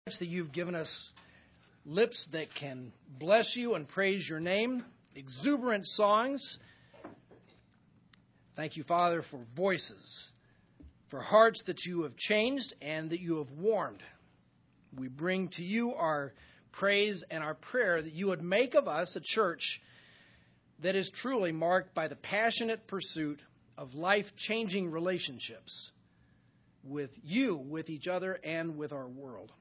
That you've given us lips that can bless you and praise your name, exuberant songs. Thank you, Father, for voices, for hearts that you have changed and that you have warmed. We bring to you our praise and our prayer that you would make of us a church that is truly marked by the passionate pursuit of life-changing relationships with you, with each other, and with our world.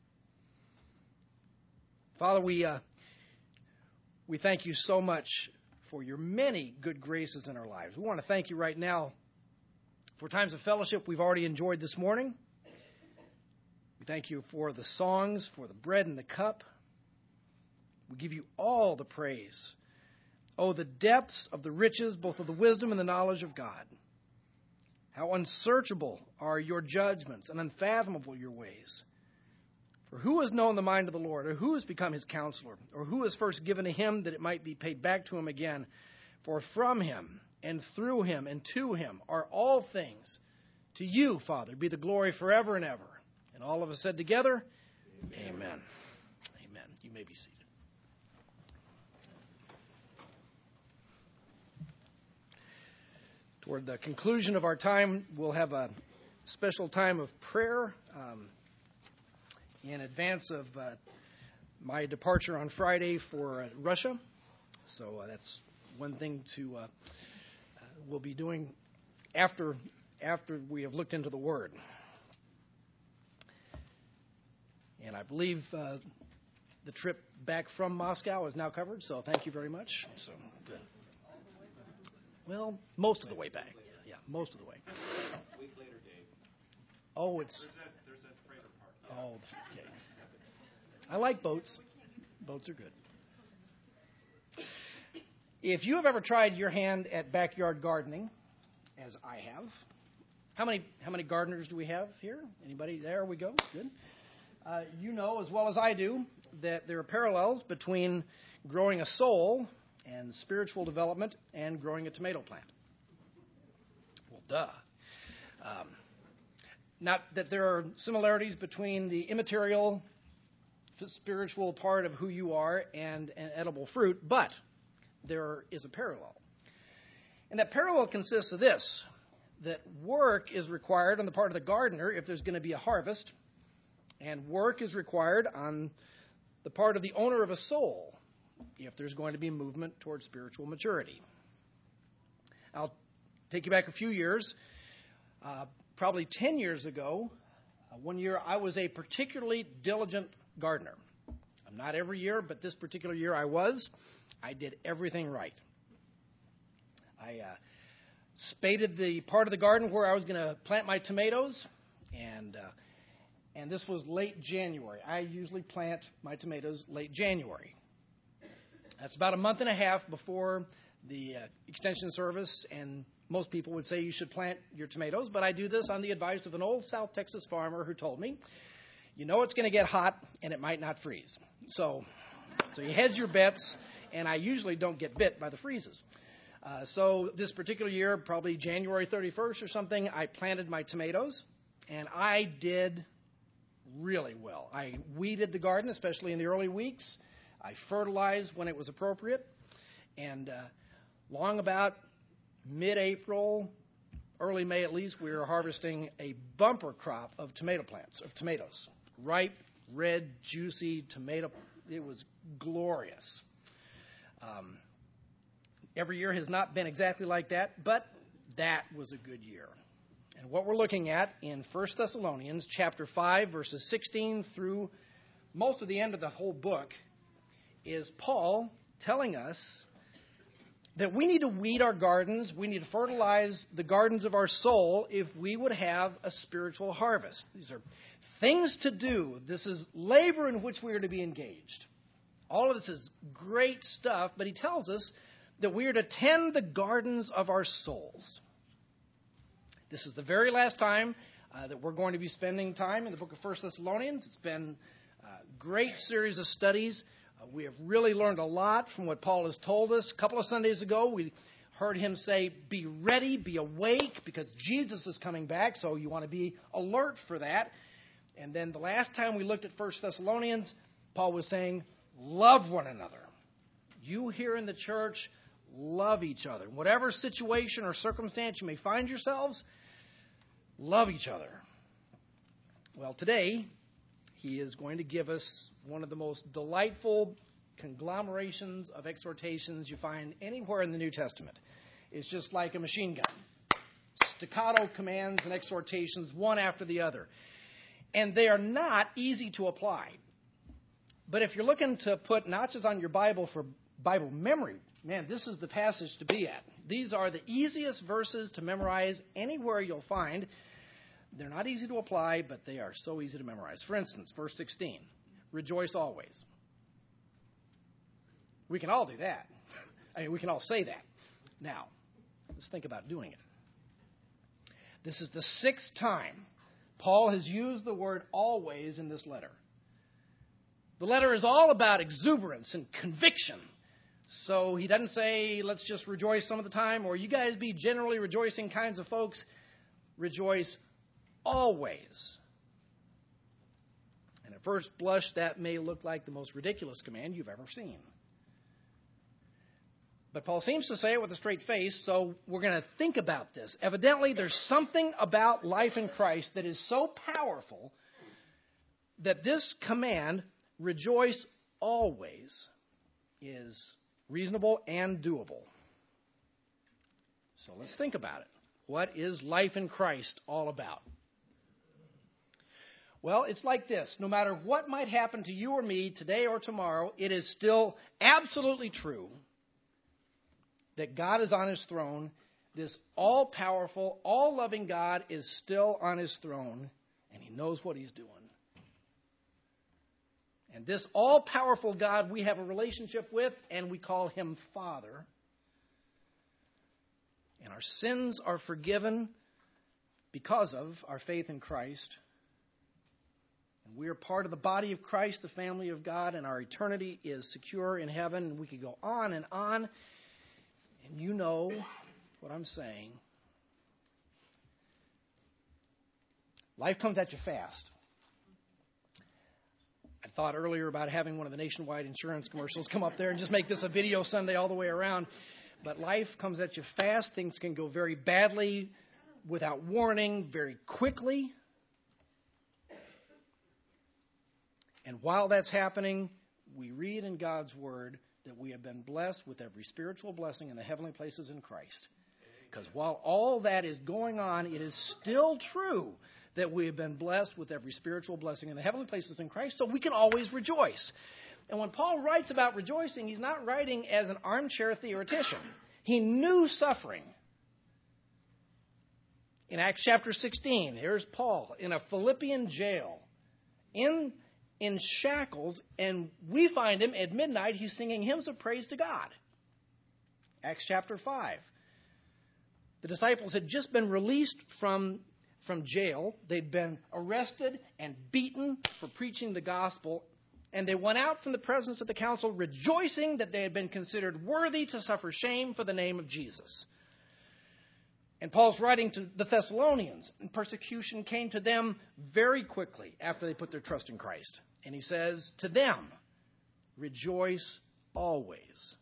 Father, we thank you so much for your many good graces in our lives. We want to thank you right now for times of fellowship we've already enjoyed this morning. We thank you for the songs, for the bread and the cup. We give you all the praise. Oh, the depths of the riches, both of the wisdom and the knowledge of God. How unsearchable are your judgments and unfathomable your ways. For who has known the mind of the Lord, or who has become his counselor, or who has first given to him that it might be paid back to him again? For from him, and through him, and to him are all things. To you, Father, be the glory forever and ever. And all of us said together, Amen. Amen. Amen. You may be seated. Toward the conclusion of our time, we'll have a special time of prayer in advance of my departure on Friday for Russia. So that's one thing we'll be doing after we have looked into the Word. And I believe the trip back from Moscow is now covered, so thank you very much. So good. Well, most of the way back. Yeah, most of the way. A week later, Dave. Oh, it's... There's a freighter part. Oh, okay. I like boats. Boats are good. If you have ever tried your hand at backyard gardening, as I have, how many gardeners do we have here? Anybody? There we go. Good. You know as well as I do that there are parallels between growing a soul and spiritual development and growing a tomato plant. Well, duh. Not that there are similarities between the immaterial spiritual part of who you are and an edible fruit, but there is a parallel. And that parallel consists of this, that work is required on the part of the gardener if there's going to be a harvest, and work is required on the part of the owner of a soul if there's going to be movement towards spiritual maturity. I'll take you back a few years. Probably 10 years ago, one year I was a particularly diligent gardener. I'm not every year, but this particular year I was. I did everything right. I spaded the part of the garden where I was going to plant my tomatoes, and this was late January. I usually plant my tomatoes late January. That's about a month and a half before the extension service, and most people would say you should plant your tomatoes, but I do this on the advice of an old South Texas farmer who told me, you know it's going to get hot and it might not freeze. So you hedge your bets, and I usually don't get bit by the freezes. So this particular year, probably January 31st or something, I planted my tomatoes, and I did really well. I weeded the garden, especially in the early weeks. I fertilized when it was appropriate, and long about mid-April, early May at least, we were harvesting a bumper crop of tomatoes. Ripe, red, juicy tomato. It was glorious. Every year has not been exactly like that, but that was a good year. And what we're looking at in 1 Thessalonians chapter 5, verses 16 through most of the end of the whole book is Paul telling us that we need to weed our gardens, we need to fertilize the gardens of our soul if we would have a spiritual harvest. These are things to do. This is labor in which we are to be engaged. All of this is great stuff, but he tells us that we are to tend the gardens of our souls. This is the very last time that we're going to be spending time in the book of 1 Thessalonians. It's been a great series of studies. We have really learned a lot from what Paul has told us. A couple of Sundays ago, we heard him say, be ready, be awake, because Jesus is coming back, so you want to be alert for that. And then the last time we looked at 1 Thessalonians, Paul was saying, love one another. You here in the church, love each other. Whatever situation or circumstance you may find yourselves, love each other. Well, today, he is going to give us one of the most delightful conglomerations of exhortations you find anywhere in the New Testament. It's just like a machine gun. Staccato commands and exhortations, one after the other. And they are not easy to apply. But if you're looking to put notches on your Bible for Bible memory, man, this is the passage to be at. These are the easiest verses to memorize anywhere you'll find. They're not easy to apply, but they are so easy to memorize. For instance, verse 16, rejoice always. We can all do that. I mean, we can all say that. Now, let's think about doing it. This is the 6th time Paul has used the word always in this letter. The letter is all about exuberance and conviction. So he doesn't say, let's just rejoice some of the time, or you guys be generally rejoicing kinds of folks. Rejoice always. And at first blush, that may look like the most ridiculous command you've ever seen. But Paul seems to say it with a straight face, so we're going to think about this. Evidently, there's something about life in Christ that is so powerful that this command, rejoice always, is reasonable and doable. So let's think about it. What is life in Christ all about? Well, it's like this. No matter what might happen to you or me today or tomorrow, it is still absolutely true that God is on his throne. This all-powerful, all-loving God is still on his throne, and he knows what he's doing. And this all-powerful God we have a relationship with, and we call him Father. And our sins are forgiven because of our faith in Christ. And we are part of the body of Christ, the family of God, and our eternity is secure in heaven. And we could go on and on. And you know what I'm saying. Life comes at you fast. I thought earlier about having one of the Nationwide insurance commercials come up there and just make this a video Sunday all the way around. But life comes at you fast. Things can go very badly without warning, very quickly. And while that's happening, we read in God's Word that we have been blessed with every spiritual blessing in the heavenly places in Christ. Because while all that is going on, it is still true that we have been blessed with every spiritual blessing in the heavenly places in Christ, so we can always rejoice. And when Paul writes about rejoicing, he's not writing as an armchair theoretician. He knew suffering. In Acts chapter 16, here's Paul in a Philippian jail, in shackles, and we find him at midnight, he's singing hymns of praise to God. Acts chapter 5. The disciples had just been released from jail. They'd been arrested and beaten for preaching the gospel, and they went out from the presence of the council rejoicing that they had been considered worthy to suffer shame for the name of Jesus. And Paul's writing to the Thessalonians, and persecution came to them very quickly after they put their trust in Christ. And he says to them, rejoice always.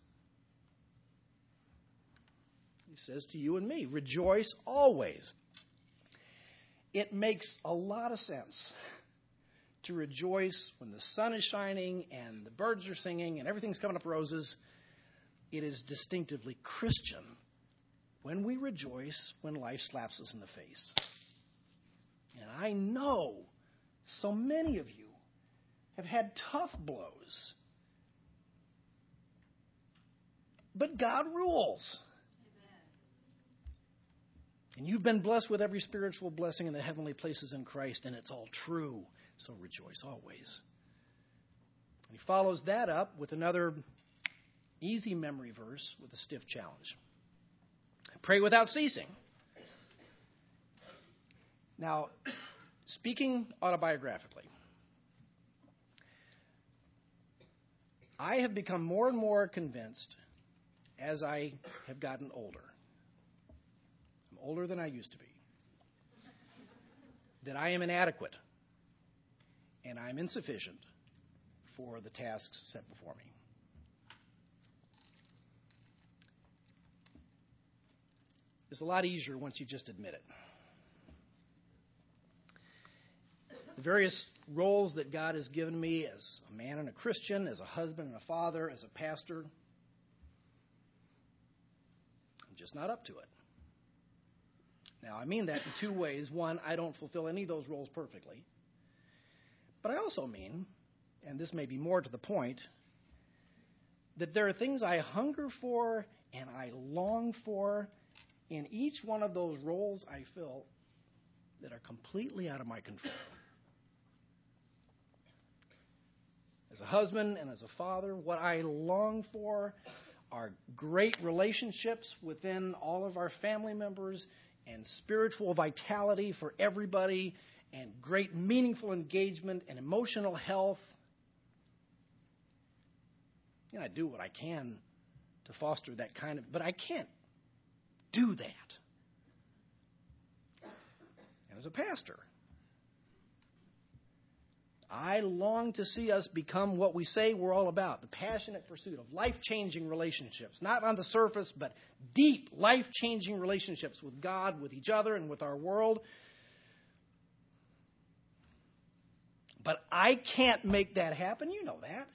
He says to you and me, rejoice always. It makes a lot of sense to rejoice when the sun is shining and the birds are singing and everything's coming up roses. It is distinctively Christian when we rejoice when life slaps us in the face. And I know so many of you have had tough blows. But God rules. And you've been blessed with every spiritual blessing in the heavenly places in Christ, and it's all true. So rejoice always. And he follows that up with another easy memory verse with a stiff challenge. Pray without ceasing. Now, speaking autobiographically, I have become more and more convinced as I have gotten older. I'm older than I used to be. That I am inadequate and I'm insufficient for the tasks set before me. It's a lot easier once you just admit it. The various roles that God has given me as a man and a Christian, as a husband and a father, as a pastor, I'm just not up to it. Now, I mean that in two ways. One, I don't fulfill any of those roles perfectly. But I also mean, and this may be more to the point, that there are things I hunger for and I long for in each one of those roles I fill that are completely out of my control. As a husband and as a father, what I long for are great relationships within all of our family members and spiritual vitality for everybody and great meaningful engagement and emotional health. You know, I do what I can to foster that kind of, but I can't do that. And as a pastor, I long to see us become what we say we're all about, the passionate pursuit of life-changing relationships, not on the surface, but deep, life-changing relationships with God, with each other, and with our world. But I can't make that happen. You know that.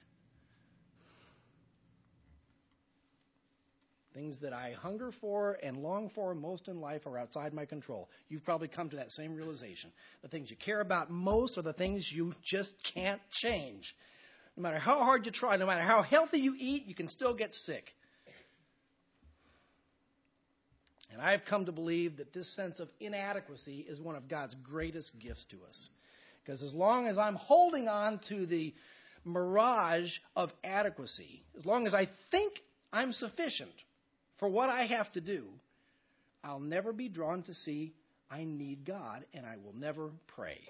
Things that I hunger for and long for most in life are outside my control. You've probably come to that same realization. The things you care about most are the things you just can't change. No matter how hard you try, no matter how healthy you eat, you can still get sick. And I've come to believe that this sense of inadequacy is one of God's greatest gifts to us. Because as long as I'm holding on to the mirage of adequacy, as long as I think I'm sufficient for what I have to do, I'll never be drawn to see I need God, and I will never pray.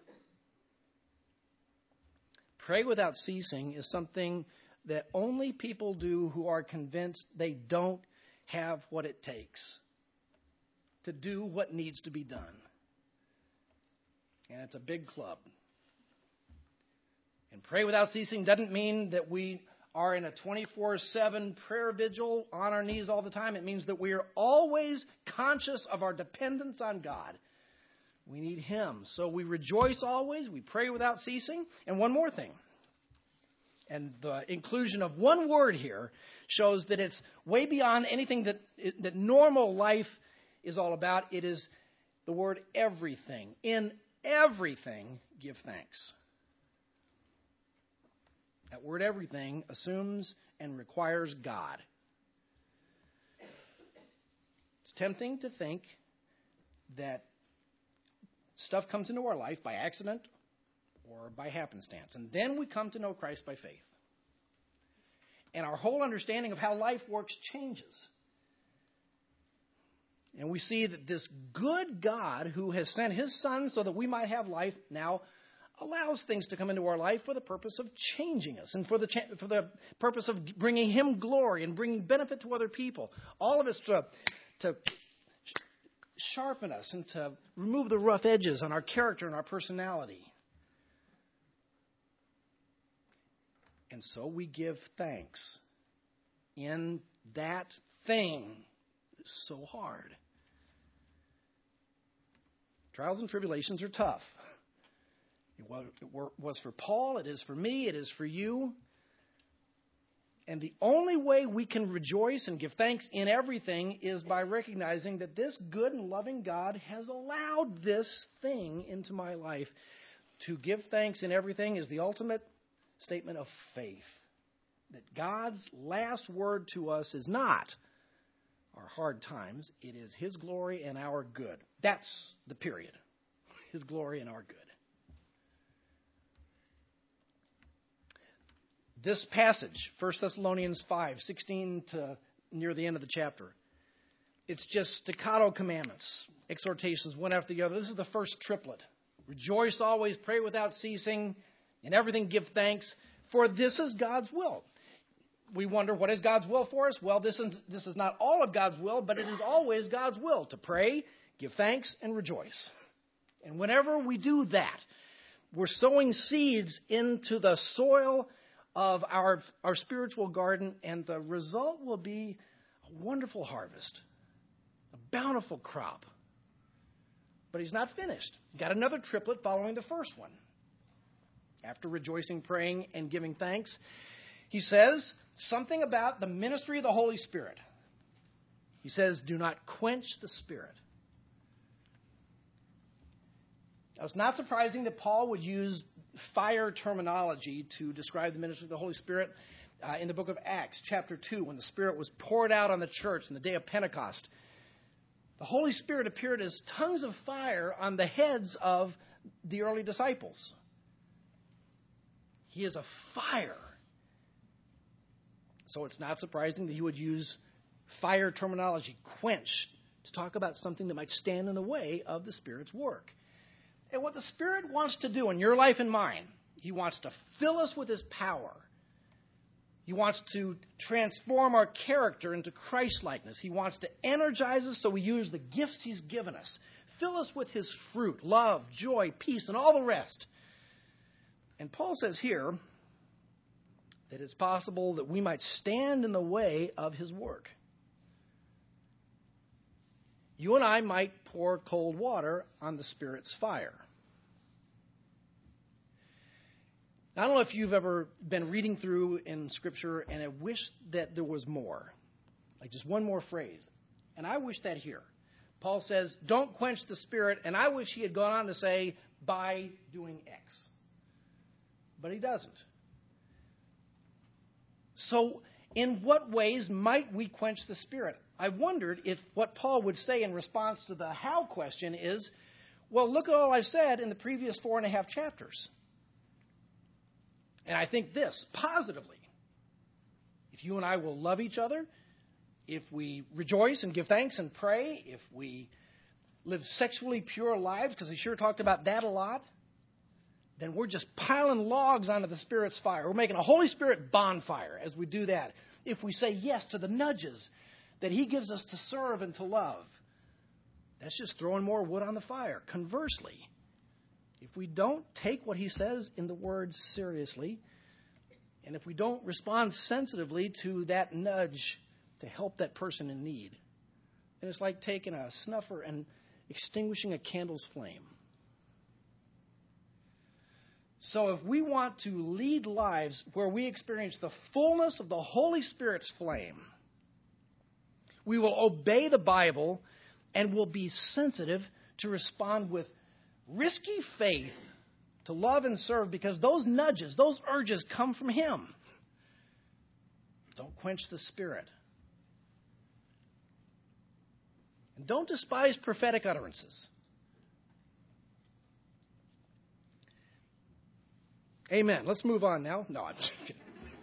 Pray without ceasing is something that only people do who are convinced they don't have what it takes to do what needs to be done. And it's a big club. And pray without ceasing doesn't mean that we are in a 24/7 prayer vigil on our knees all the time. It means that we are always conscious of our dependence on God. We need Him. So we rejoice always. We pray without ceasing. And one more thing. And the inclusion of one word here shows that it's way beyond anything that normal life is all about. It is the word everything. In everything, give thanks. That word everything assumes and requires God. It's tempting to think that stuff comes into our life by accident or by happenstance. And then we come to know Christ by faith. And our whole understanding of how life works changes. And we see that this good God who has sent His Son so that we might have life now allows things to come into our life for the purpose of changing us and for the purpose of bringing Him glory and bringing benefit to other people. All of it's to sharpen us and to remove the rough edges on our character and our personality. And so we give thanks in that thing. It's so hard. Trials and tribulations are tough. It was for Paul, it is for me, it is for you. And the only way we can rejoice and give thanks in everything is by recognizing that this good and loving God has allowed this thing into my life. To give thanks in everything is the ultimate statement of faith. That God's last word to us is not our hard times, it is His glory and our good. That's the period. His glory and our good. This passage, 1 Thessalonians 5:16 to near the end of the chapter, it's just staccato commandments, exhortations one after the other. This is the first triplet. Rejoice always, pray without ceasing, in everything give thanks, for this is God's will. We wonder, what is God's will for us? Well, this is not all of God's will, but it is always God's will to pray, give thanks, and rejoice. And whenever we do that, We're sowing seeds into the soil of our spiritual garden, and the result will be a wonderful harvest, a bountiful crop. But he's not finished. He's got another triplet following the first one. After rejoicing, praying, and giving thanks, he says something about the ministry of the Holy Spirit. He says, do not quench the Spirit. Now, it's not surprising that Paul would use fire terminology to describe the ministry of the Holy Spirit in the book of Acts, chapter 2, when the Spirit was poured out on the church on the day of Pentecost. The Holy Spirit appeared as tongues of fire on the heads of the early disciples. He is a fire. So it's not surprising that he would use fire terminology, quench, to talk about something that might stand in the way of the Spirit's work. And what the Spirit wants to do in your life and mine, he wants to fill us with his power. He wants to transform our character into Christ-likeness. He wants to energize us so we use the gifts he's given us. Fill us with his fruit, love, joy, peace, and all the rest. And Paul says here that it's possible that we might stand in the way of his work. You and I might pour cold water on the Spirit's fire. I don't know if you've ever been reading through in Scripture and I wish that there was more, like just one more phrase. And I wish that here. Paul says, don't quench the Spirit, and I wish he had gone on to say, by doing X. But he doesn't. So in what ways might we quench the Spirit? I wondered if what Paul would say in response to the how question is, well, look at all I've said in the previous 4.5 chapters. And I think this, positively, if you and I will love each other, if we rejoice and give thanks and pray, if we live sexually pure lives, because he sure talked about that a lot, then we're just piling logs onto the Spirit's fire. We're making a Holy Spirit bonfire as we do that. If we say yes to the nudges that he gives us to serve and to love, that's just throwing more wood on the fire. Conversely, if we don't take what he says in the Word seriously, and if we don't respond sensitively to that nudge to help that person in need, then it's like taking a snuffer and extinguishing a candle's flame. So if we want to lead lives where we experience the fullness of the Holy Spirit's flame, we will obey the Bible and will be sensitive to respond with risky faith to love and serve, because those nudges, those urges come from him. Don't quench the Spirit. And don't despise prophetic utterances. Amen. Let's move on now. No, I'm just kidding.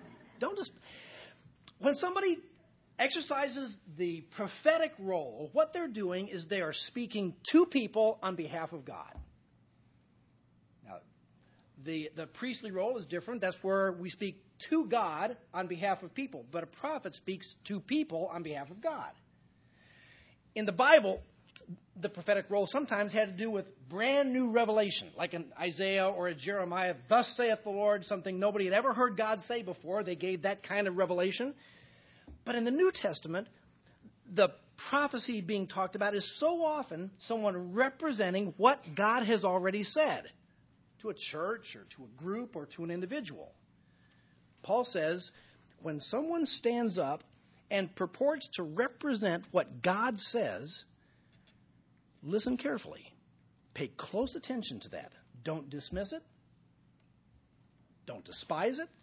When somebody exercises the prophetic role, what they're doing is they are speaking to people on behalf of God. Now, the priestly role is different. That's where we speak to God on behalf of people. But a prophet speaks to people on behalf of God. In the Bible, the prophetic role sometimes had to do with brand new revelation, like in Isaiah or in Jeremiah. Thus saith the Lord, something nobody had ever heard God say before. They gave that kind of revelation. But in the New Testament, the prophecy being talked about is so often someone representing what God has already said to a church or to a group or to an individual. Paul says, when someone stands up and purports to represent what God says, listen carefully. Pay close attention to that. Don't dismiss it. Don't despise it.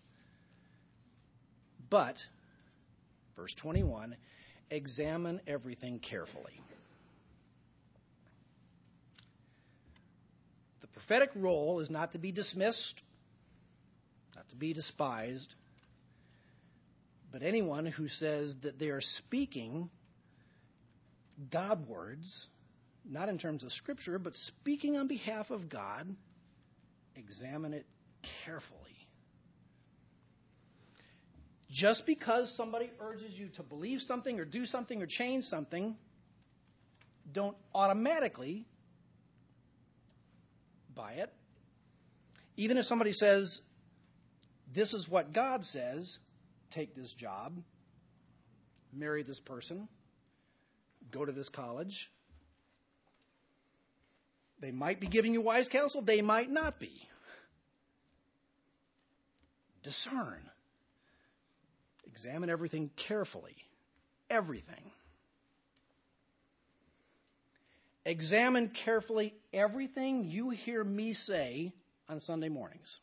But, verse 21, examine everything carefully. The prophetic role is not to be dismissed, not to be despised, but anyone who says that they are speaking God words, not in terms of Scripture, but speaking on behalf of God, examine it carefully. Just because somebody urges you to believe something or do something or change something, don't automatically buy it Even if somebody says, this is what God says, take this job, marry this person, go to this college. They might be giving you wise counsel. They might not be. Discern. Examine everything carefully. Everything. Examine carefully everything you hear me say on Sunday mornings.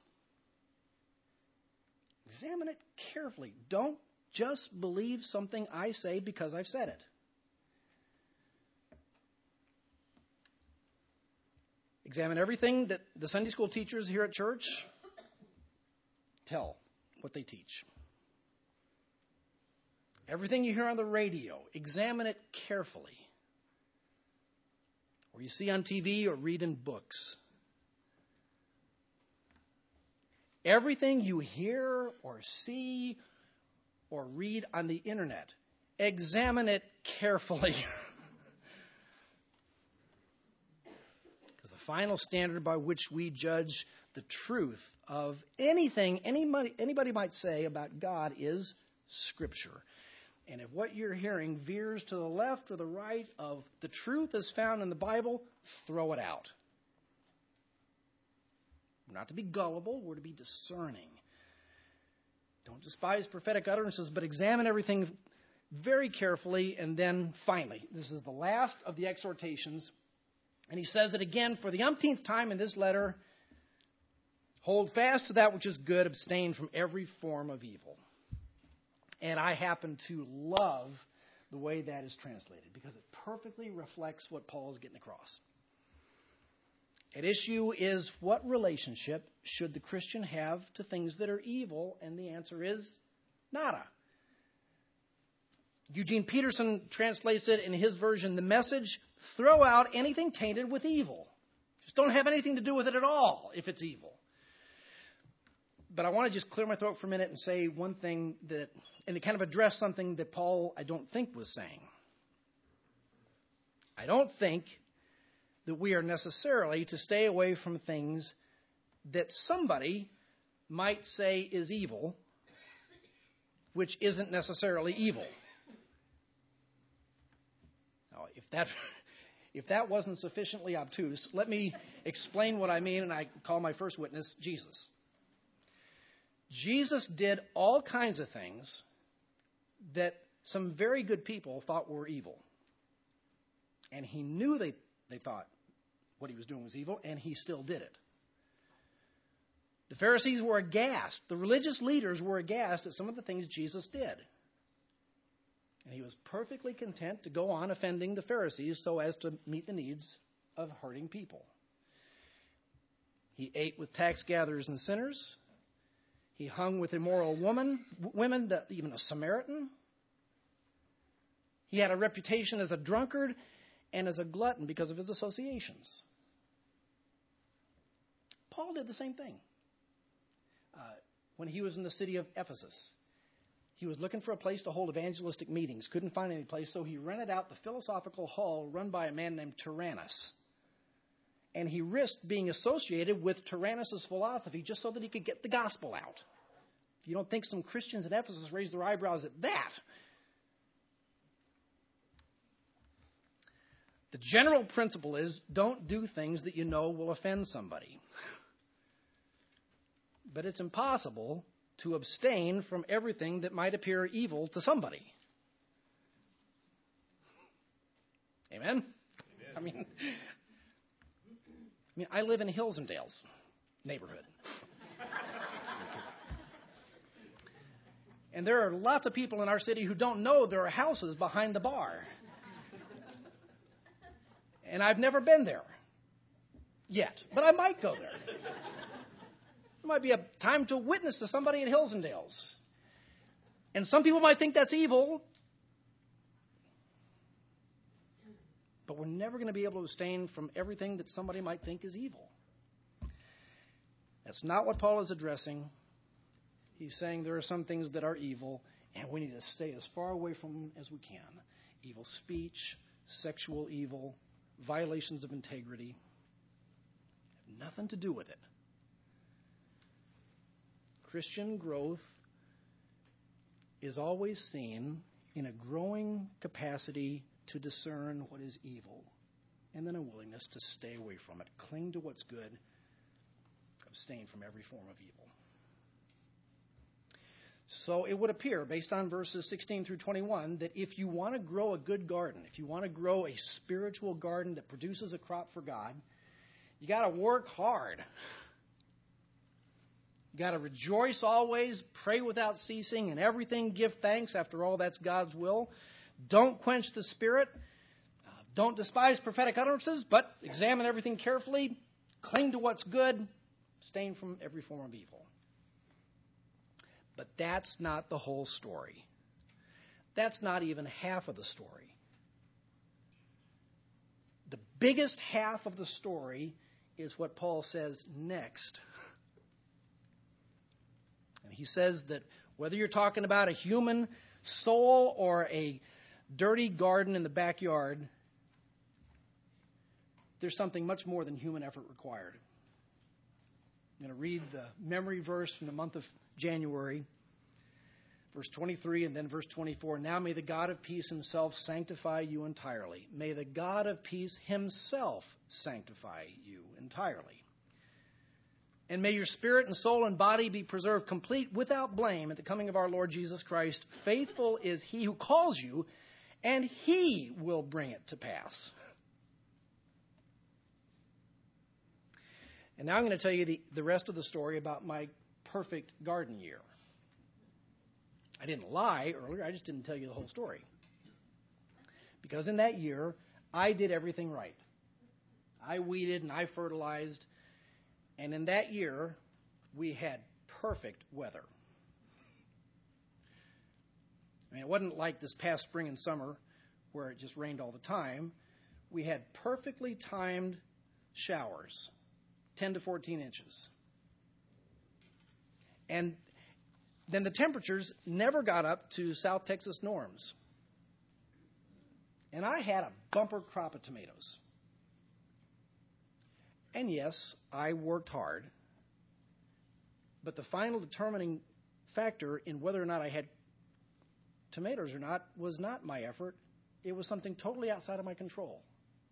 Examine it carefully. Don't just believe something I say because I've said it. Examine everything that the Sunday school teachers here at church tell what they teach. Everything you hear on the radio, examine it carefully. Or you see on TV or read in books. Everything you hear or see or read on the internet, examine it carefully. Because the final standard by which we judge the truth of anything anybody might say about God is Scripture. And if what you're hearing veers to the left or the right of the truth as found in the Bible, throw it out. We're not to be gullible, we're to be discerning. Don't despise prophetic utterances, but examine everything very carefully. And then finally, this is the last of the exhortations. And he says it again for the umpteenth time in this letter. Hold fast to that which is good, abstain from every form of evil. And I happen to love the way that is translated because it perfectly reflects what Paul is getting across. At issue is, what relationship should the Christian have to things that are evil? And the answer is nada. Eugene Peterson translates it in his version, The Message: throw out anything tainted with evil. Just don't have anything to do with it at all if it's evil. But I want to just clear my throat for a minute and say one thing and to kind of address something that Paul, I don't think, was saying. I don't think that we are necessarily to stay away from things that somebody might say is evil, which isn't necessarily evil. Now, if that wasn't sufficiently obtuse, let me explain what I mean, and I call my first witness Jesus. Jesus did all kinds of things that some very good people thought were evil. And he knew they thought what he was doing was evil, and he still did it. The Pharisees were aghast. The religious leaders were aghast at some of the things Jesus did. And he was perfectly content to go on offending the Pharisees so as to meet the needs of hurting people. He ate with tax gatherers and sinners. He hung with immoral women, even a Samaritan. He had a reputation as a drunkard and as a glutton because of his associations. Paul did the same thing. When he was in the city of Ephesus, he was looking for a place to hold evangelistic meetings. Couldn't find any place, so he rented out the philosophical hall run by a man named Tyrannus. And he risked being associated with Tyrannus' philosophy just so that he could get the gospel out. If you don't think some Christians at Ephesus raised their eyebrows at that. The general principle is, don't do things that you know will offend somebody. But it's impossible to abstain from everything that might appear evil to somebody. Amen? Amen. I live in Hillsendale's neighborhood. And there are lots of people in our city who don't know there are houses behind the bar. And I've never been there yet, but I might go there. It might be a time to witness to somebody at Hillsendale's. And some people might think that's evil, but we're never going to be able to abstain from everything that somebody might think is evil. That's not what Paul is addressing. He's saying there are some things that are evil, and we need to stay as far away from them as we can. Evil speech, sexual evil, violations of integrity have nothing to do with it. Christian growth is always seen in a growing capacity to discern what is evil, and then a willingness to stay away from it, cling to what's good, abstain from every form of evil. So it would appear, based on verses 16 through 21, that if you want to grow a good garden, if you want to grow a spiritual garden that produces a crop for God, you got to work hard. You got to rejoice always, pray without ceasing, and everything give thanks. After all, that's God's will. Don't quench the Spirit. Don't despise prophetic utterances, but examine everything carefully. Cling to what's good. Abstain from every form of evil. But that's not the whole story. That's not even half of the story. The biggest half of the story is what Paul says next. And he says that whether you're talking about a human soul or a dirty garden in the backyard, there's something much more than human effort required. I'm going to read the memory verse from the month of January, verse 23 and then verse 24. Now may the God of peace himself sanctify you entirely. May the God of peace himself sanctify you entirely. And may your spirit and soul and body be preserved complete without blame at the coming of our Lord Jesus Christ. Faithful is he who calls you, and he will bring it to pass. And now I'm going to tell you the rest of the story about my perfect garden year. I didn't lie earlier. I just didn't tell you the whole story. Because in that year, I did everything right. I weeded and I fertilized. And in that year, we had perfect weather. I mean, it wasn't like this past spring and summer where it just rained all the time. We had perfectly timed showers, 10 to 14 inches. And then the temperatures never got up to South Texas norms. And I had a bumper crop of tomatoes. And yes, I worked hard. But the final determining factor in whether or not I had tomatoes or not was not my effort. It was something totally outside of my control.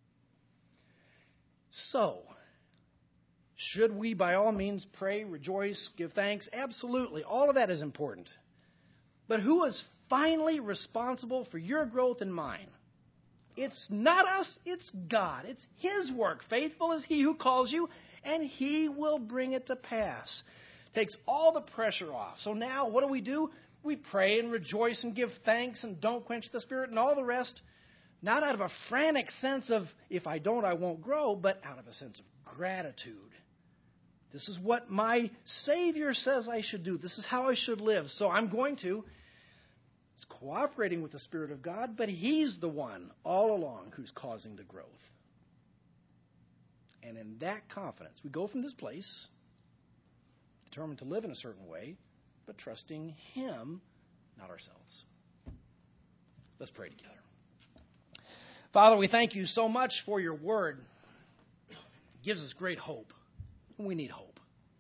So, should we by all means pray, rejoice, give thanks? Absolutely. All of that is important. But who is finally responsible for your growth and mine? It's not us, it's God. It's his work. Faithful is he who calls you, and he will bring it to pass. Takes all the pressure off. So now what do? We pray and rejoice and give thanks and don't quench the Spirit and all the rest. Not out of a frantic sense of, if I don't, I won't grow, but out of a sense of gratitude. This is what my Savior says I should do. This is how I should live. So I'm going to. It's cooperating with the Spirit of God, but he's the one all along who's causing the growth. And in that confidence, we go from this place, determined to live in a certain way, but trusting him, not ourselves. Let's pray together. Father, we thank you so much for your word. It gives us great hope. We need hope.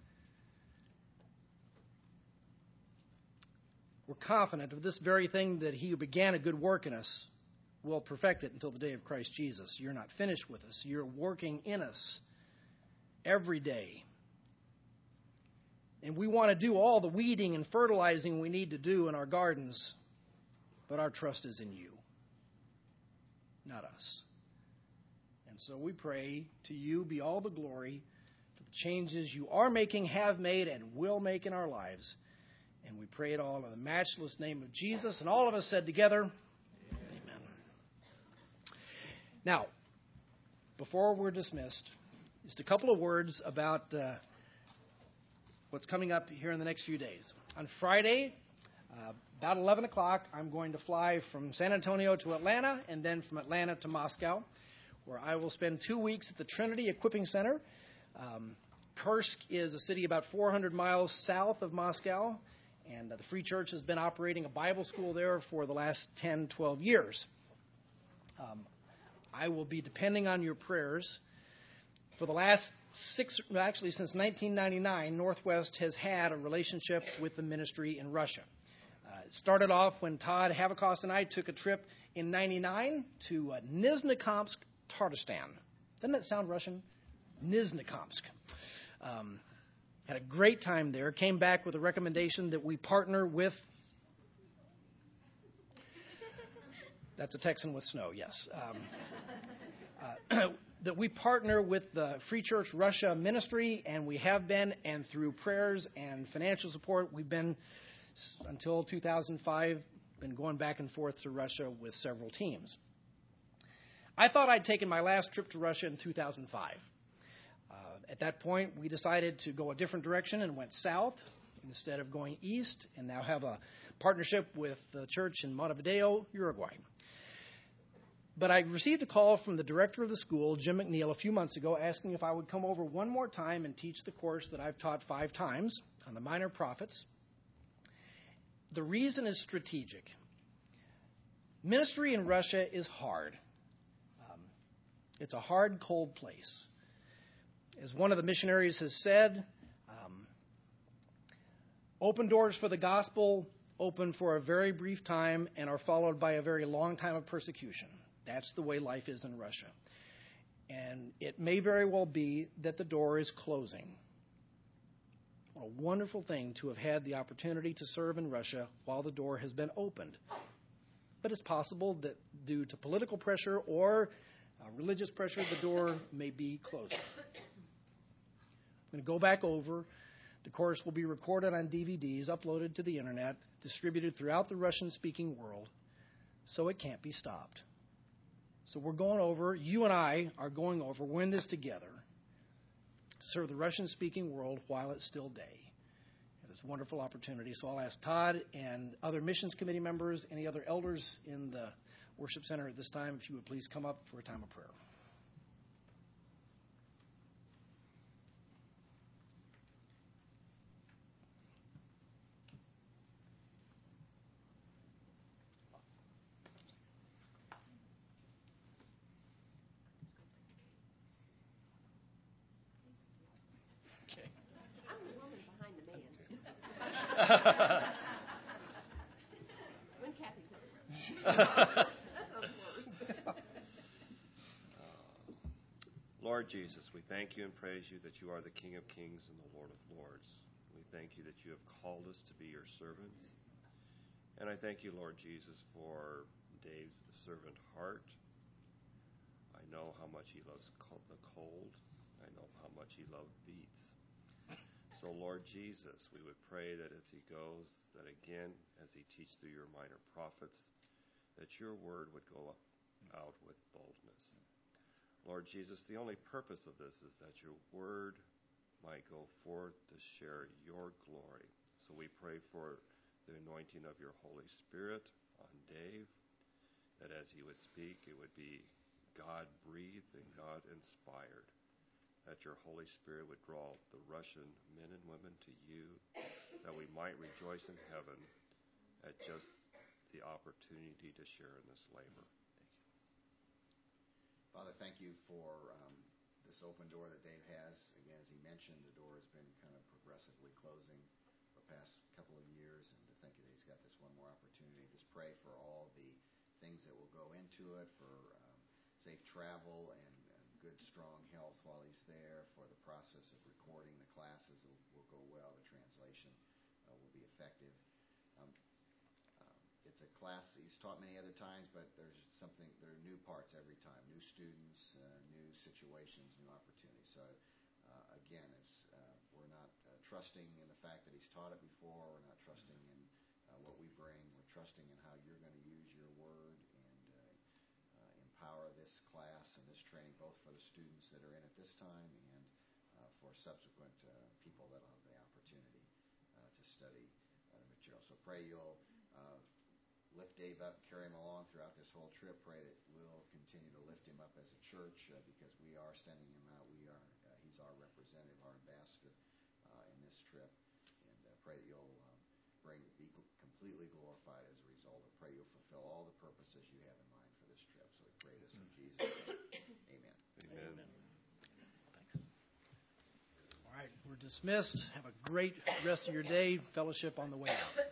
We're confident of this very thing, that he who began a good work in us will perfect it until the day of Christ Jesus. You're not finished with us. You're working in us every day. And we want to do all the weeding and fertilizing we need to do in our gardens, but our trust is in you, not us. And so we pray to you be all the glory for the changes you are making, have made, and will make in our lives. And we pray it all in the matchless name of Jesus. And all of us said together, Amen. Now, before we're dismissed, just a couple of words about what's coming up here in the next few days. On Friday, about 11 o'clock, I'm going to fly from San Antonio to Atlanta and then from Atlanta to Moscow, where I will spend 2 weeks at the Trinity Equipping Center. Kursk is a city about 400 miles south of Moscow. And the Free Church has been operating a Bible school there for the last 10, 12 years. I will be depending on your prayers. For the last since 1999, Northwest has had a relationship with the ministry in Russia. It started off when Todd Havakost and I took a trip in '99 to Nizhnekamsk, Tatarstan. Doesn't that sound Russian? Nizhnekamsk. Had a great time there. Came back with a recommendation that we partner with. That's a Texan with snow, yes. That we partner with the Free Church Russia ministry, and we have been, and through prayers and financial support, we've been, until 2005, been going back and forth to Russia with several teams. I thought I'd taken my last trip to Russia in 2005. At that point, we decided to go a different direction and went south instead of going east, and now have a partnership with the church in Montevideo, Uruguay. But I received a call from the director of the school, Jim McNeil, a few months ago, asking if I would come over one more time and teach the course that I've taught 5 times on the minor prophets. The reason is strategic. Ministry in Russia is hard. It's a hard, cold place. As one of the missionaries has said, open doors for the gospel open for a very brief time and are followed by a very long time of persecution. That's the way life is in Russia. And it may very well be that the door is closing. What a wonderful thing to have had the opportunity to serve in Russia while the door has been opened. But it's possible that due to political pressure or religious pressure, the door may be closing. I'm going to go back over. The course will be recorded on DVDs, uploaded to the internet, distributed throughout the Russian-speaking world, so it can't be stopped. So we're going over, you and I are going over, we're in this together, to serve the Russian-speaking world while it's still day. It's a wonderful opportunity. So I'll ask Todd and other missions committee members, any other elders in the worship center at this time, if you would please come up for a time of prayer. When Kathy's that sounds worse. Lord Jesus, we thank you and praise you that you are the King of Kings and the Lord of Lords. We thank you that you have called us to be your servants. And I thank you, Lord Jesus, for Dave's servant heart. I know how much he loves the cold. I know how much he loved beets. So, Lord Jesus, we would pray that as he goes, that again, as he teaches through your minor prophets, that your word would go out with boldness. Lord Jesus, the only purpose of this is that your word might go forth to share your glory. So we pray for the anointing of your Holy Spirit on Dave, that as he would speak, it would be God-breathed and God-inspired, that your Holy Spirit would draw the Russian men and women to you, that we might rejoice in heaven at just the opportunity to share in this labor. Father, thank you for this open door that Dave has. Again, as he mentioned, the door has been kind of progressively closing for the past couple of years, and to thank you that he's got this one more opportunity. Just pray for all the things that will go into it, for safe travel and good, strong health while he's there, for the process of recording the classes will go well, the translation will be effective. It's a class he's taught many other times, but there are new parts every time, new students, new situations, new opportunities. So again, we're not trusting in the fact that he's taught it before. We're not trusting in what we bring. We're trusting in how you're going to use your word and empower this class and this training, both for the students that are in it this time and for subsequent people that will have the opportunity to study the material. So pray you'll lift Dave up, carry him along throughout this whole trip. Pray that we'll continue to lift him up as a church because we are sending him out. He's our representative, our ambassador in this trip. And pray that you'll be completely glorified as a result. I pray you'll fulfill all the purposes you have in mind for this trip. So we pray this in Jesus' name. Amen. Amen. Thanks. We're dismissed. Have a great rest of your day. Fellowship on the way out.